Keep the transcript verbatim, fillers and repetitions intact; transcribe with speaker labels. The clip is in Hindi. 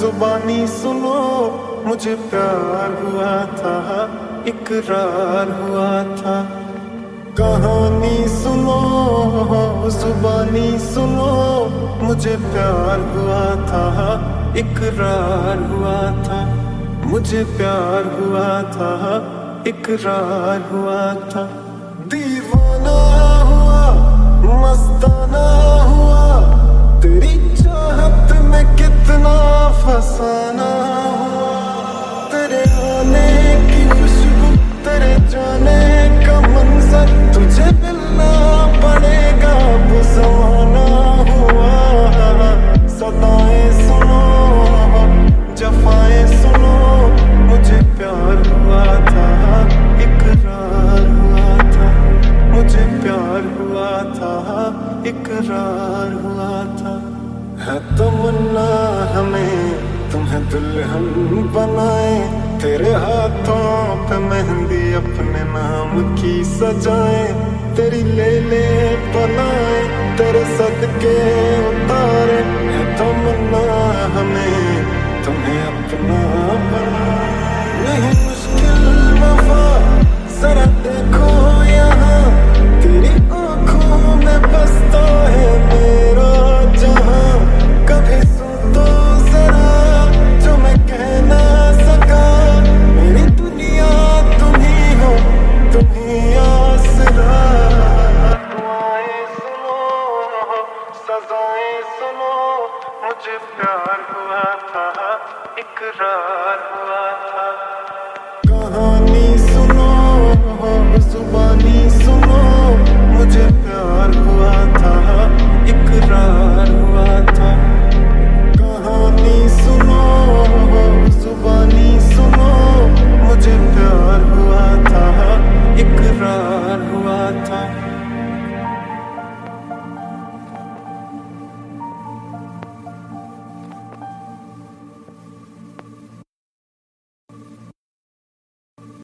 Speaker 1: जुबानी सुनो, मुझे प्यार हुआ था, इकरार हुआ था। कहानी सुनो, जुबानी सुनो, मुझे प्यार हुआ था, इकरार हुआ था। मुझे प्यार हुआ था, इकरार हुआ था। दीवाना हुआ, मस्ताना हुआ, तेरी चाहत में कितना फसाना हुआ। तेरे आने की खुशबू, तेरे जाने का मंजर, तुझे मिलना पड़ेगा वो ज़माना हुआ। सदाएं सुनो, जफाएं सुनो, मुझे प्यार हुआ था, इकरार हुआ था। मुझे प्यार हुआ था, इकरार हुआ था। है तमन्ना हमें तुम्हें दुल्हन बनाए, तेरे हाथों पे मेहंदी अपने नाम की सजाए। तेरी ले ले बनाए, तेरे सदके उतारे। है तमन्ना हमें तुम्हें अपना बनाए। नहीं मुश्किल वफा, जरा देखो यहाँ, तेरी आंखों में बसता है मेरा जहां। कभी सुन तो जरा जो मैं कह ना सका, मेरी दुनिया तुम ही हो, तुम ही आसरा। दुआएं सुनो, सजाएं सुनो, मुझे प्यार हुआ था, इकरार हुआ था।